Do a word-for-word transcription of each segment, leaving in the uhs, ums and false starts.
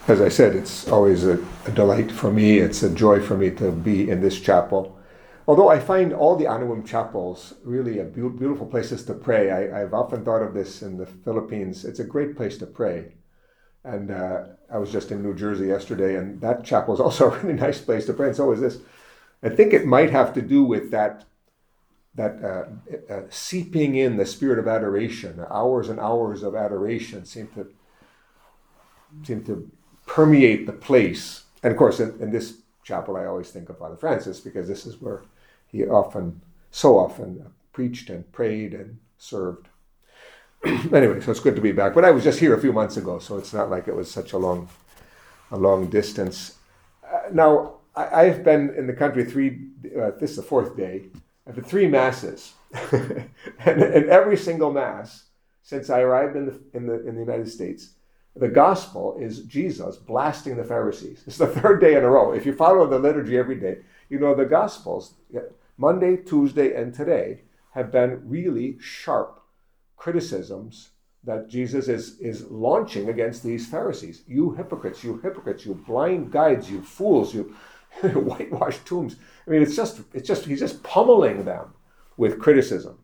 As I said, it's always a, a delight for me. It's a joy for me to be in this chapel. Although I find all the Anawim chapels really a be- beautiful places to pray. I, I've often thought of this in the Philippines. It's a great place to pray. And uh, I was just in New Jersey yesterday, and that chapel is also a really nice place to pray. And so is this. I think it might have to do with that that uh, uh, seeping in the spirit of adoration. Hours and hours of adoration seem to seem to permeate the place. And of course, in, in this chapel, I always think of Father Francis, because this is where he often, so often, preached and prayed and served. Anyway, so it's good to be back. But I was just here a few months ago, so it's not like it was such a long, a long distance. Uh, now, I, I've been in the country three. Uh, this is the fourth day. I've had three masses, and, and every single mass since I arrived in the in the in the United States, the gospel is Jesus blasting the Pharisees. It's the third day in a row. If you follow the liturgy every day, you know the gospels, Monday, Tuesday, and today, have been really sharp criticisms that Jesus is, is launching against these Pharisees. You hypocrites, you hypocrites, you blind guides, you fools, you whitewashed tombs. I mean, it's just, it's just, he's just pummeling them with criticism.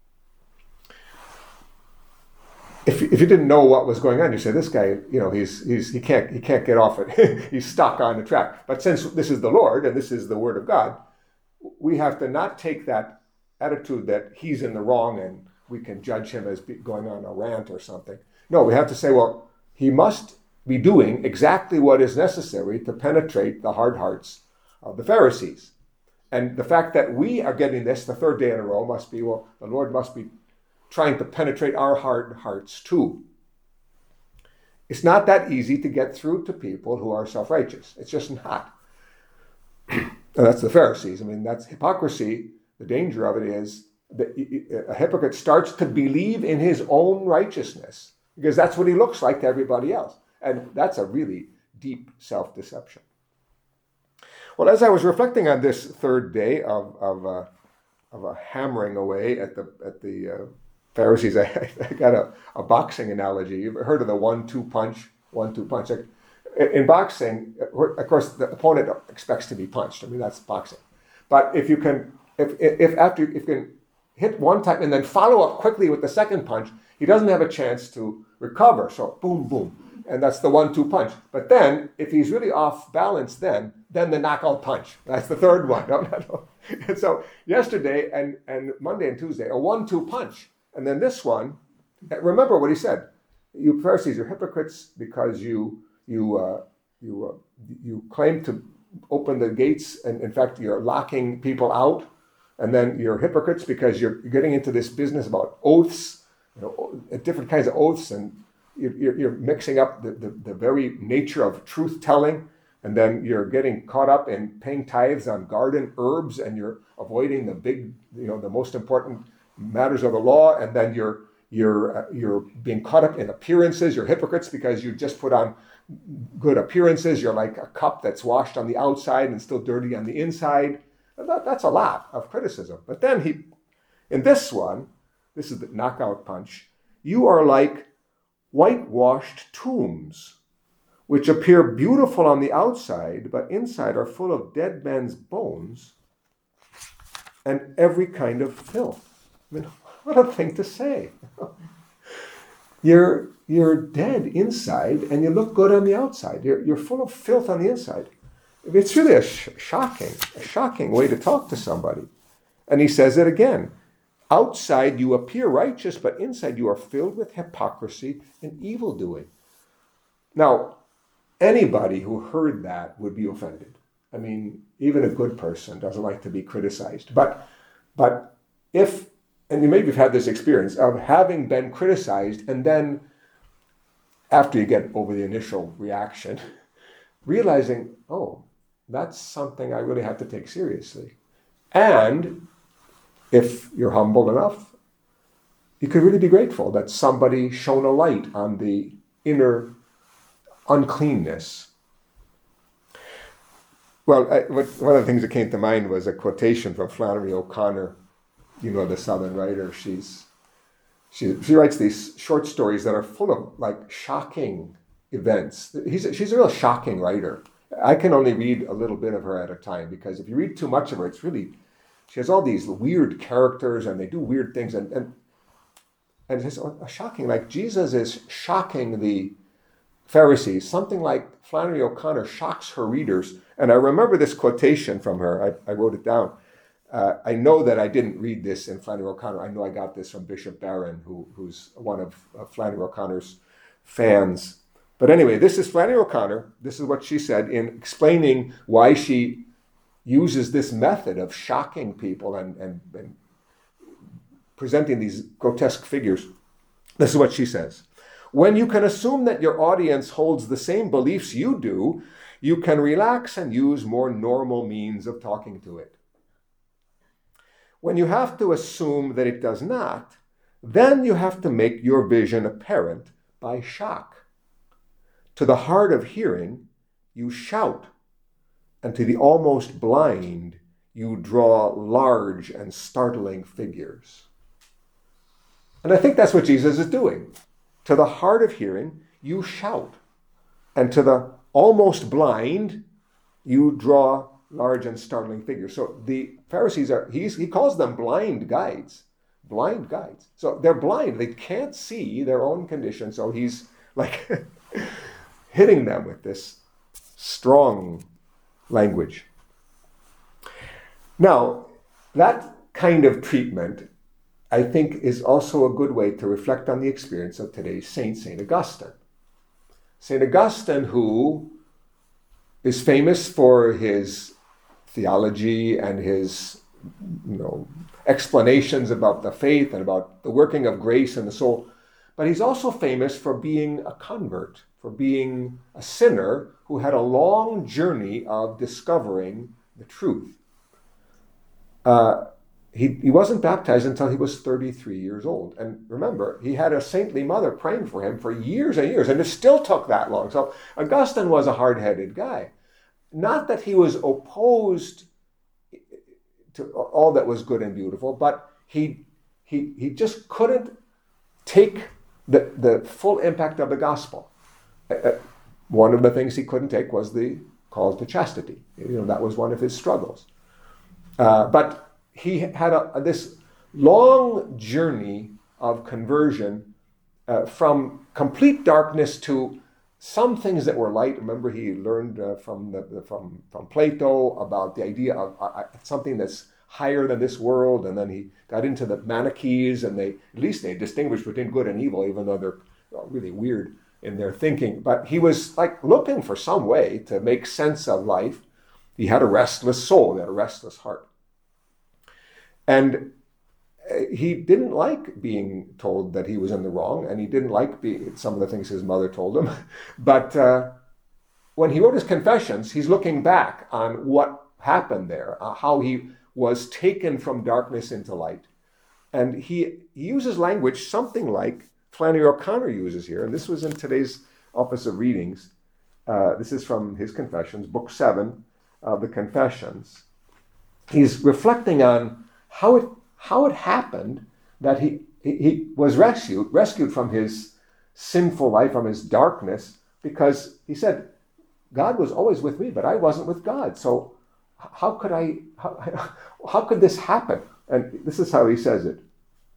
If, if you didn't know what was going on, you say, this guy, you know, he's he's he can't he can't get off it. He's stuck on the track. But since this is the Lord and this is the Word of God, we have to not take that attitude that he's in the wrong and we can judge him as be going on a rant or something. No, we have to say, well, he must be doing exactly what is necessary to penetrate the hard hearts of the Pharisees. And the fact that we are getting this the third day in a row must be, well, the Lord must be trying to penetrate our hard hearts too. It's not that easy to get through to people who are self-righteous. It's just not. And that's the Pharisees. I mean, that's hypocrisy. The danger of it is that a hypocrite starts to believe in his own righteousness because that's what he looks like to everybody else. And that's a really deep self-deception. Well, as I was reflecting on this third day of of, uh, of a hammering away at the at the uh, Pharisees, I, I got a, a boxing analogy. You've heard of the one-two punch? One-two punch. Like, in boxing, of course, the opponent expects to be punched. I mean, that's boxing. But if you can, if if after if you can hit one time and then follow up quickly with the second punch, he doesn't have a chance to recover. So boom, boom. And that's the one-two punch. But then, if he's really off balance, then then the knockout punch. That's the third one. No, no, no. And so yesterday and, and Monday and Tuesday, a one-two punch. And then this one, remember what he said. You Pharisees are hypocrites because you you uh, you uh, you claim to open the gates, and in fact you're locking people out. And then you're hypocrites because you're getting into this business about oaths, you know, different kinds of oaths, and you're, you're mixing up the, the, the very nature of truth-telling, and then you're getting caught up in paying tithes on garden herbs, and you're avoiding the big, you know, the most important matters of the law, and then you're you're uh, you're being caught up in appearances. You're hypocrites because you just put on good appearances. You're like a cup that's washed on the outside and still dirty on the inside. That, that's a lot of criticism. But then he, in this one, this is the knockout punch, you are like whitewashed tombs, which appear beautiful on the outside, but inside are full of dead men's bones and every kind of filth. I mean, what a thing to say. You're, you're dead inside and you look good on the outside. You're, you're full of filth on the inside. It's really a sh- shocking, a shocking way to talk to somebody. And he says it again. Outside you appear righteous, but inside you are filled with hypocrisy and evildoing. Now, anybody who heard that would be offended. I mean, even a good person doesn't like to be criticized. But, but if, and you maybe have had this experience of having been criticized, and then after you get over the initial reaction, realizing, oh, that's something I really have to take seriously. And if you're humble enough, you could really be grateful that somebody shone a light on the inner uncleanness. Well, I, what, one of the things that came to mind was a quotation from Flannery O'Connor, you know, the Southern writer. She's she she writes these short stories that are full of like shocking events. He's, she's a real shocking writer. I can only read a little bit of her at a time, because if you read too much of her, it's really, she has all these weird characters and they do weird things. And, and, and it's shocking. Like Jesus is shocking the Pharisees, something like Flannery O'Connor shocks her readers. And I remember this quotation from her. I, I wrote it down. Uh, I know that I didn't read this in Flannery O'Connor. I know I got this from Bishop Barron, who, who's one of uh, Flannery O'Connor's fans. But anyway, this is Flannery O'Connor. This is what she said in explaining why she uses this method of shocking people and, and, and presenting these grotesque figures. This is what she says. When you can assume that your audience holds the same beliefs you do, you can relax and use more normal means of talking to it. When you have to assume that it does not, then you have to make your vision apparent by shock. To the hard of hearing, you shout, and to the almost blind, you draw large and startling figures. And I think that's what Jesus is doing. To the hard of hearing, you shout, and to the almost blind, you draw large and startling figures. So the Pharisees are, he's, he calls them blind guides, blind guides. So they're blind, they can't see their own condition. So he's like hitting them with this strong language. Now, that kind of treatment, I think, is also a good way to reflect on the experience of today's saint, Saint Augustine. Saint Augustine, who is famous for his theology and his, you know, explanations about the faith and about the working of grace in the soul, but he's also famous for being a convert, for being a sinner who had a long journey of discovering the truth. Uh, He, he wasn't baptized until he was thirty-three years old. And remember, he had a saintly mother praying for him for years and years, and it still took that long. So Augustine was a hard-headed guy. Not that he was opposed to all that was good and beautiful, but he he he just couldn't take the, the full impact of the gospel. Uh, one of the things he couldn't take was the call to chastity. You know, that was one of his struggles. Uh, but he had a, a, this long journey of conversion uh, from complete darkness to some things that were light. Remember, he learned uh, from the, from from Plato about the idea of uh, something that's higher than this world, and then he got into the Manichees, and they at least they distinguished between good and evil, even though they're really weird in their thinking. But he was like looking for some way to make sense of life. He had a restless soul, he had a restless heart. And he didn't like being told that he was in the wrong, and he didn't like being, some of the things his mother told him. But uh, when he wrote his Confessions, he's looking back on what happened there, uh, how he was taken from darkness into light. And he, he uses language something like Flannery O'Connor uses here, and this was in today's Office of Readings. Uh, this is from his Confessions, Book seven of the Confessions. He's reflecting on how it how it happened that he, he he was rescued rescued from his sinful life, from his darkness, because he said, God was always with me, but I wasn't with God. So how could I how, how could this happen? And this is how he says it.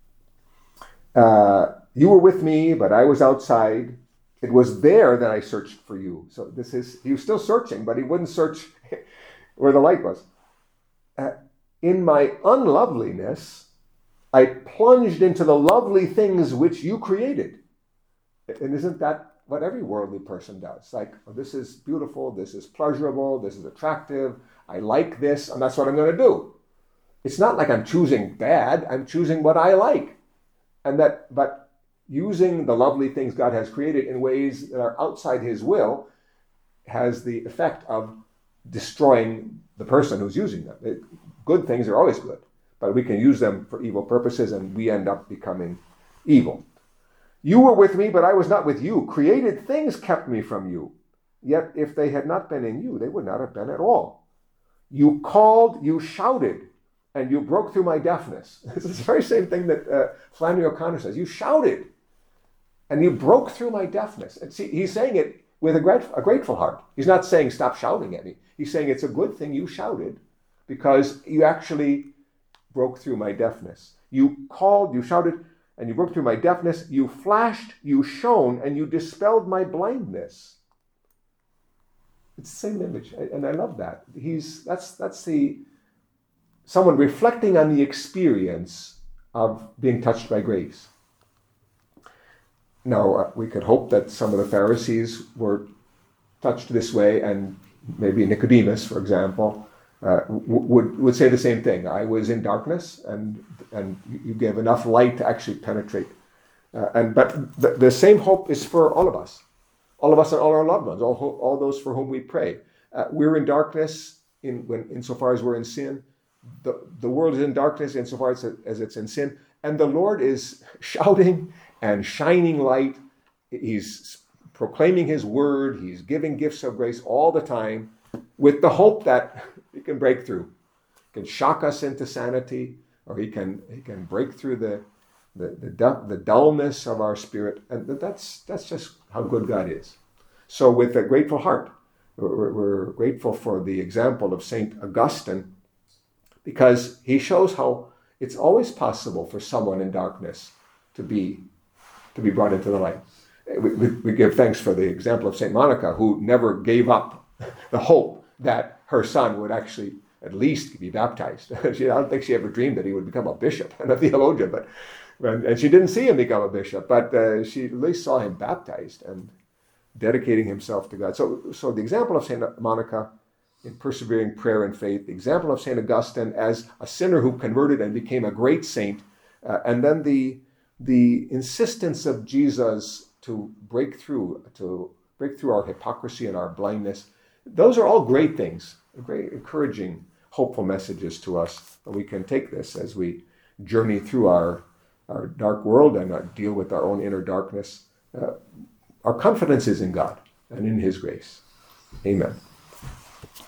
Uh, you were with me, but I was outside. It was there that I searched for you. So this is, he was still searching, but he wouldn't search where the light was. Uh, In my unloveliness, I plunged into the lovely things which you created. And isn't that what every worldly person does? Like, oh, this is beautiful, this is pleasurable, this is attractive, I like this, and that's what I'm going to do. It's not like I'm choosing bad, I'm choosing what I like. And that, but using the lovely things God has created in ways that are outside his will has the effect of destroying the person who's using them. It, Good things are always good, but we can use them for evil purposes, and we end up becoming evil. You were with me, but I was not with you. Created things kept me from you. Yet if they had not been in you, they would not have been at all. You called, you shouted, and you broke through my deafness. This is the very same thing that uh, Flannery O'Connor says. You shouted, and you broke through my deafness. And see, he's saying it with a, grat- a grateful heart. He's not saying stop shouting at me. He's saying it's a good thing you shouted because you actually broke through my deafness. You called, you shouted, and you broke through my deafness. You flashed, you shone, and you dispelled my blindness. It's the same image, and I love that. He's that's that's the someone reflecting on the experience of being touched by grace. Now, uh, we could hope that some of the Pharisees were touched this way, and maybe Nicodemus, for example, uh, w- would would say the same thing. I was in darkness, and and you gave enough light to actually penetrate. Uh, and but the, the same hope is for all of us, all of us and all our loved ones, all ho- all those for whom we pray. Uh, we're in darkness in when insofar as we're in sin. The the world is in darkness insofar as, it, as it's in sin, and the Lord is shouting and shining light. He's proclaiming his word. He's giving gifts of grace all the time with the hope that he can break through. He can shock us into sanity, or he can he can break through the the the, the dullness of our spirit. And that's that's just how good God is. So with a grateful heart, we're, we're grateful for the example of Saint Augustine, because he shows how it's always possible for someone in darkness to be to be brought into the light. We, we, we give thanks for the example of Saint Monica, who never gave up the hope that her son would actually at least be baptized. she, I don't think she ever dreamed that he would become a bishop and a theologian, but and she didn't see him become a bishop, but uh, she at least saw him baptized and dedicating himself to God. So, so the example of Saint Monica in persevering prayer and faith, the example of Saint Augustine as a sinner who converted and became a great saint, uh, and then the the insistence of Jesus to break through, to break through our hypocrisy and our blindness. Those are all great things, great encouraging, hopeful messages to us. And we can take this as we journey through our, our dark world and uh, deal with our own inner darkness. Uh, our confidence is in God and in his grace. Amen.